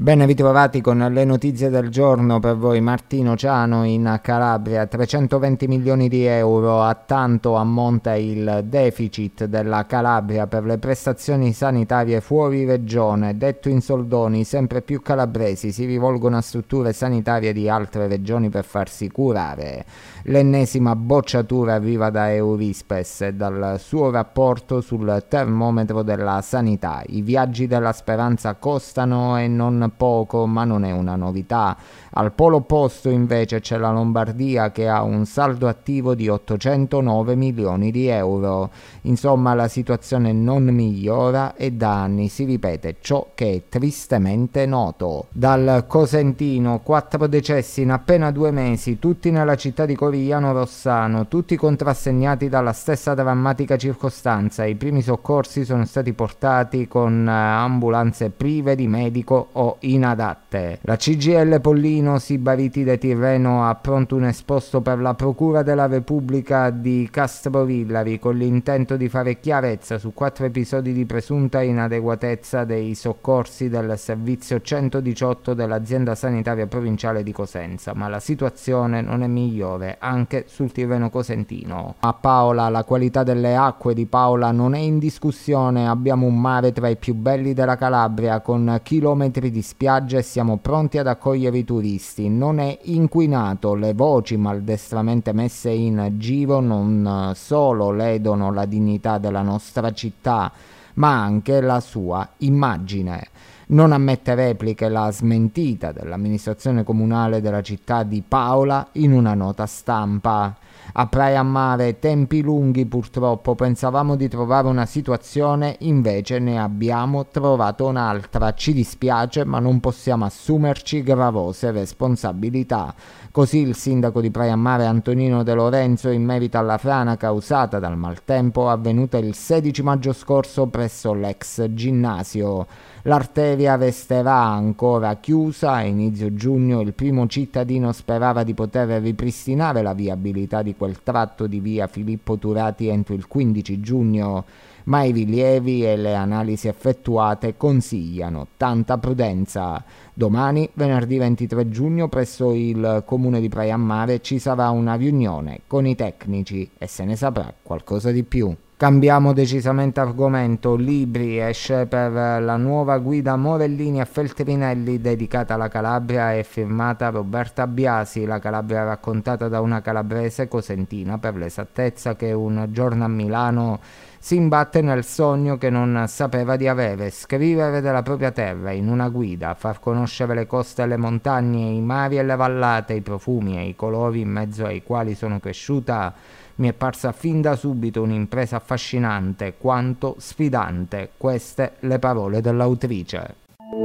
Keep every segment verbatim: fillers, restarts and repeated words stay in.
Ben ritrovati con le notizie del giorno per voi. Martino Ciano in Calabria, trecentoventi milioni di euro, a tanto ammonta il deficit della Calabria per le prestazioni sanitarie fuori regione. Detto in soldoni, sempre più calabresi si rivolgono a strutture sanitarie di altre regioni per farsi curare. L'ennesima bocciatura arriva da Eurispes e dal suo rapporto sul termometro della sanità. I viaggi della speranza costano e non poco, ma non è una novità. Al polo opposto invece c'è la Lombardia, che ha un saldo attivo di ottocentonove milioni di euro. Insomma, la situazione non migliora e da anni si ripete ciò che è tristemente noto. Dal Cosentino, quattro decessi in appena due mesi, tutti nella città di Corigliano Rossano, tutti contrassegnati dalla stessa drammatica circostanza. I primi soccorsi sono stati portati con ambulanze prive di medico o inadatte. La C G I L Pollino Sibaritide Tirreno ha pronto un esposto per la Procura della Repubblica di Castrovillari con l'intento di fare chiarezza su quattro episodi di presunta inadeguatezza dei soccorsi del servizio centodiciotto dell'azienda sanitaria provinciale di Cosenza, ma la situazione non è migliore anche sul Tirreno Cosentino. A Paola la qualità delle acque di Paola non è in discussione, abbiamo un mare tra i più belli della Calabria con chilometri di spiagge e siamo pronti ad accogliere i turisti. Non è inquinato, le voci maldestramente messe in giro non solo ledono la dignità della nostra città, ma anche la sua immagine. Non ammette repliche la smentita dell'amministrazione comunale della città di Paola in una nota stampa. A Praia Mare tempi lunghi purtroppo, pensavamo di trovare una situazione, invece ne abbiamo trovato un'altra. Ci dispiace, ma non possiamo assumerci gravose responsabilità. Così il sindaco di Praia Mare Antonino De Lorenzo in merito alla frana causata dal maltempo avvenuta il sedici maggio scorso presso l'ex ginnasio. L'arteria resterà ancora chiusa. A inizio giugno il primo cittadino sperava di poter ripristinare la viabilità di quel tratto di via Filippo Turati entro il quindici giugno, ma i rilievi e le analisi effettuate consigliano tanta prudenza. Domani, venerdì ventitré giugno, presso il comune di Praia Mare ci sarà una riunione con i tecnici e se ne saprà qualcosa di più. Cambiamo decisamente argomento. Libri esce per la nuova guida Morellini e Feltrinelli dedicata alla Calabria e firmata Roberta Biasi, la Calabria raccontata da una calabrese, cosentina per l'esattezza, che un giorno a Milano si imbatte nel sogno che non sapeva di avere: scrivere della propria terra in una guida, far conoscere le coste e le montagne, i mari e le vallate, i profumi e i colori in mezzo ai quali sono cresciuta. Mi è parsa fin da subito un'impresa affascinante quanto sfidante. Queste le parole dell'autrice.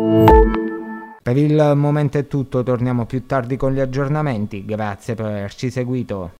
Per il momento è tutto, torniamo più tardi con gli aggiornamenti. Grazie per averci seguito.